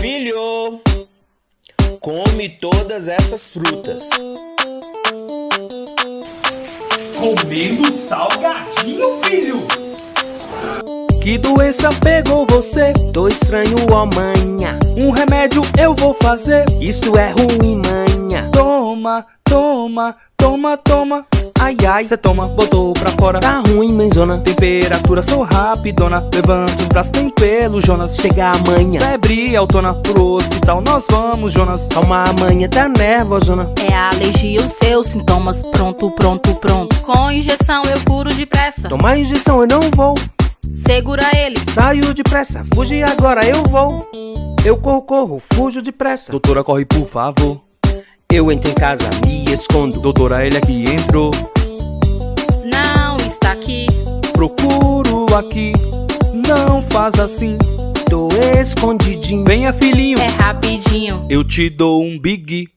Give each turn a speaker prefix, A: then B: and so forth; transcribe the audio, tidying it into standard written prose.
A: Filho, come todas essas frutas.
B: Comendo salgadinho, filho?
C: Que doença pegou você?
D: Tô estranho, ó manha.
C: Um remédio eu vou fazer.
D: Isto é ruim, manha.
C: Toma, toma, toma, toma. Ai, ai, cê toma, botou pra fora.
D: Tá ruim, mãezona.
C: Temperatura, sou rapidona. Levante os braços, tem pelo, Jonas.
D: Chega a manha.
C: Febre autona, pro hospital nós vamos, Jonas.
D: Calma, a manha tá nervosona.
E: É a alergia, os seus sintomas. Pronto, pronto, pronto. Com injeção eu curo depressa.
D: Tomar injeção eu não vou.
E: Segura ele.
D: Saio depressa, fuge agora eu vou. Eu corro, corro, fujo depressa.
C: Doutora, corre por favor.
D: Eu entro em casa, me escondo.
C: Doutora, ele aqui entrou.
E: Não está aqui.
C: Procuro aqui. Não faz assim.
D: Tô escondidinho.
C: Venha, filhinho.
E: É rapidinho.
C: Eu te dou um big.